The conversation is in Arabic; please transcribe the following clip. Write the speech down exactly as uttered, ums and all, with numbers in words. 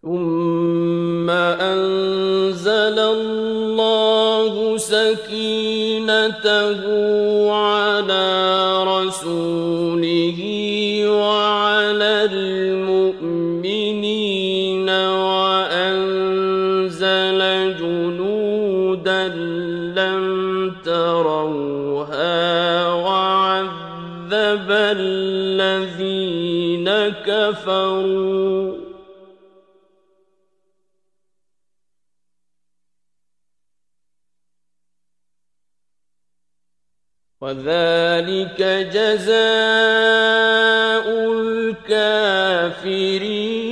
ثم أنزل الله سكينته على رسوله وعلى المؤمنين وأنزل جنودا لم تروها وعذب الذين كفروا وذلك جزاء الكافرين